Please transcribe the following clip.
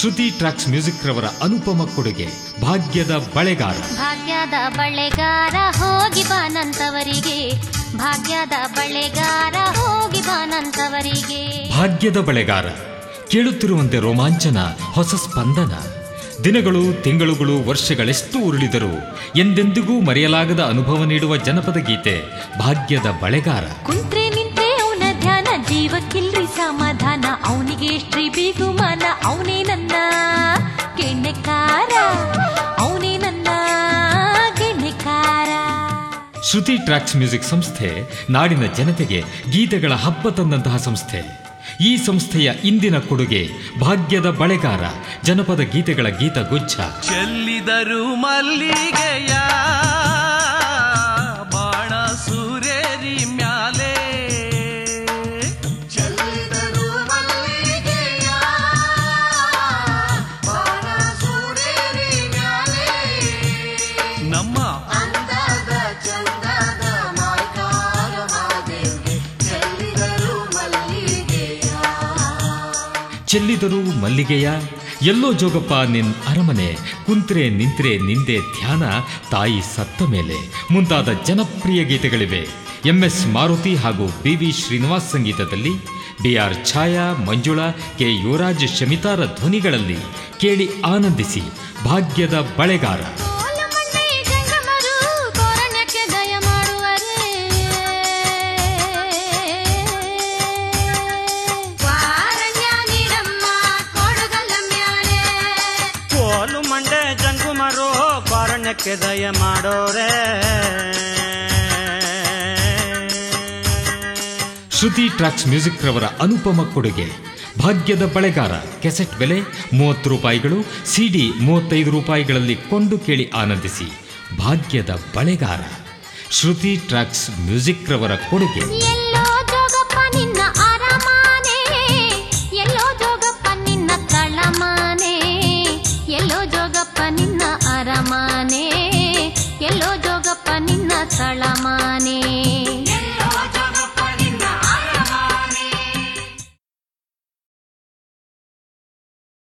ಶ್ರುತಿ tax music ರವರ ಅನುಪಮ ಕೊಡುಗೆ ಭಾಗ್ಯದ ಬಳೆಗಾರ. ಭಾಗ್ಯದ ಬಳೆಗಾರ ಹೋಗಿ ಬಾನಂತವರಿಗೆ, ಭಾಗ್ಯದ ಬಳೆಗಾರ ಹೋಗಿ ಬಾನಂತವರಿಗೆ. ಭಾಗ್ಯದ ಬಳೆಗಾರ ಕೇಳುತ್ತಿರುವಂತೆ ರೋಮಾಂಚನ, ಹೊಸ ಸ್ಪಂದನ. ದಿನಗಳು, ತಿಂಗಳುಗಳು, ವರ್ಷಗಳೆಷ್ಟು ಉರುಳಿದರೂ ಎಂದೆಂದಿಗೂ ಮರೆಯಲಾಗದ ಅನುಭವ ನೀಡುವ ಜನಪದ ಗೀತೆ ಭಾಗ್ಯದ ಬಳೆಗಾರ. ಕುಂತ್ರೆ ನಿಂತ್ರೆ ಅವನ ಧ್ಯಾನ, ಜೀವಕ್ಕಿಲ್ರಿ ಸಮಾಧಾನ, ಅವನಿಗೆ ಶ್ರೀ ಬಿಗುಮಾನ, ಅವನೇ ನನ್ನ ಗೆಣ್ಣೆಕಾರ, ಅವನೇ ನನ್ನ ಗೆಣ್ಣೆಕಾರ. ಶ್ರುತಿ ಟ್ರ್ಯಾಕ್ಸ್ ಮ್ಯೂಸಿಕ್ ಸಂಸ್ಥೆ ನಾಡಿನ ಜನತೆಗೆ ಗೀತೆಗಳ ಹಬ್ಬ ತಂದಂತಹ ಸಂಸ್ಥೆ. ಈ ಸಂಸ್ಥೆಯ ಇಂದಿನ ಕೊಡುಗೆ ಭಾಗ್ಯದ ಬಳೆಗಾರ, ಜನಪದ ಗೀತೆಗಳ ಗೀತಗುಚ್ಛ. ಚೆಲ್ಲಿದರು ಮಲ್ಲಿಗೆಯ ಬಾಣ ಸೂರೇರಿ ಮ್ಯಾಲೆ, ಚೆಲ್ಲಿದರು ಮಲ್ಲಿಗೆಯ ಬಾಣ ಸೂರೇರಿ ಮ್ಯಾಲೆ, ನಮ್ಮ ಅಂದದ ಚಂದದ ಮಾಯ್ಕಾರ ಮಾದೇವ್ಗೆ ಚೆಲ್ಲಿದರು ಮಲ್ಲಿಗೆಯ. ಚೆಲ್ಲಿದರು ಮಲ್ಲಿಗೆಯ, ಎಲ್ಲೋ ಜೋಗಪ್ಪ ನಿನ್ ಅರಮನೆ, ಕುಂತ್ರೆ ನಿಂತ್ರೆ ನಿಂದೆ ಧ್ಯಾನ, ತಾಯಿ ಸತ್ತ ಮೇಲೆ ಮುಂತಾದ ಜನಪ್ರಿಯ ಗೀತೆಗಳಿವೆ. MS ಮಾರುತಿ ಹಾಗೂ BV ಶ್ರೀನಿವಾಸ್ ಸಂಗೀತದಲ್ಲಿ, BR ಛಾಯಾ, ಮಂಜುಳಾ, K ಯುವರಾಜ್, ಶಮಿತಾರ ಧ್ವನಿಗಳಲ್ಲಿ ಕೇಳಿ ಆನಂದಿಸಿ ಭಾಗ್ಯದ ಬಳೆಗಾರ. ಕಾರಣ್ಯಕ್ಕೆ ದಯ ಮಾಡೋರೆ. ಶ್ರುತಿ ಟ್ರ್ಯಾಕ್ಸ್ ಮ್ಯೂಸಿಕ್ ರವರ ಅನುಪಮ ಕೊಡುಗೆ ಭಾಗ್ಯದ ಬಳೆಗಾರ. ಕೆಸೆಟ್ ಬೆಲೆ 30 ರೂಪಾಯಿಗಳು, CD 35 ರೂಪಾಯಿಗಳಲ್ಲಿ ಕೊಂಡು ಕೇಳಿ ಆನಂದಿಸಿ ಭಾಗ್ಯದ ಬಳೆಗಾರ. ಶ್ರುತಿ ಟ್ರ್ಯಾಕ್ಸ್ ಮ್ಯೂಸಿಕ್ ರವರ ಕೊಡುಗೆ. ಎಲ್ಲೋ ಜೋಗಪ್ಪ ನಿನ್ನ ಅರಮಾನೆ, ಎಲ್ಲೋ ಜೋಗಪ್ಪ ನಿನ್ನ ತಳಮಾನೆ, ಎಲ್ಲೋ ಜೋಗಪ್ಪ ನಿನ್ನ ಅರಮಾನೆ, ಎಲ್ಲೋ ಜೋಗಪ್ಪ ನಿನ್ನ ತಳಮಾನೆ.